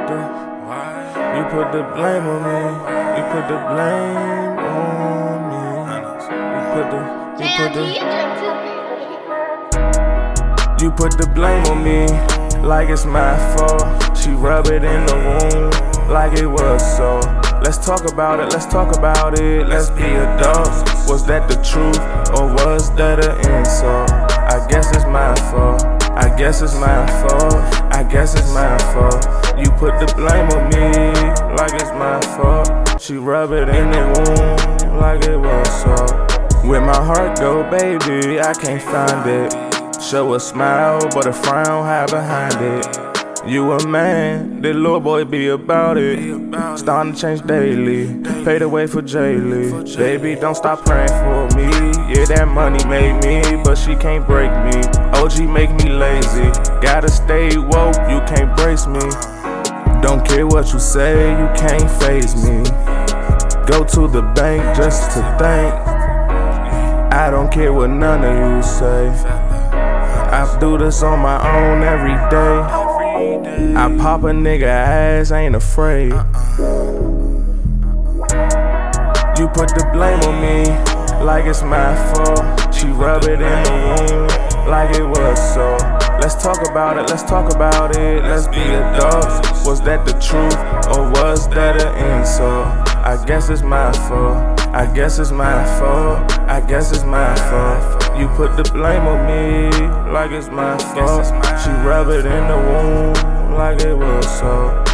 You put the blame on me. You put the blame on me. You put the blame on me like it's my fault. She rub it in the wound like it was so. Let's talk about it, let's talk about it. Let's be adults. Was that the truth or was that an insult? I guess it's my fault. I guess it's my fault. I guess it's my fault. You put the blame on me like it's my fault. She rub it in the wound like it was so. Where my heart go, baby, I can't find it. Show a smile, but a frown hide behind it. You a man, the little boy be about it. Starting to change daily, paid away for Jaylee. Baby, don't stop praying for me. Yeah, that money made me, but she can't break me. OG make me lazy, gotta stay woke, you can't brace me. Don't care what you say, you can't faze me. Go to the bank just to thank. I don't care what none of you say. I do this on my own every day. I pop a nigga ass, ain't afraid. You put the blame on me like it's my fault. She rub it in the wound like it was so. Let's talk about it, let's talk about it. Let's be adults. Was that the truth or was that an insult? I guess it's my fault. I guess it's my fault. I guess it's my fault. You put the blame on me like it's my fault. She rub it in the wound like it was so.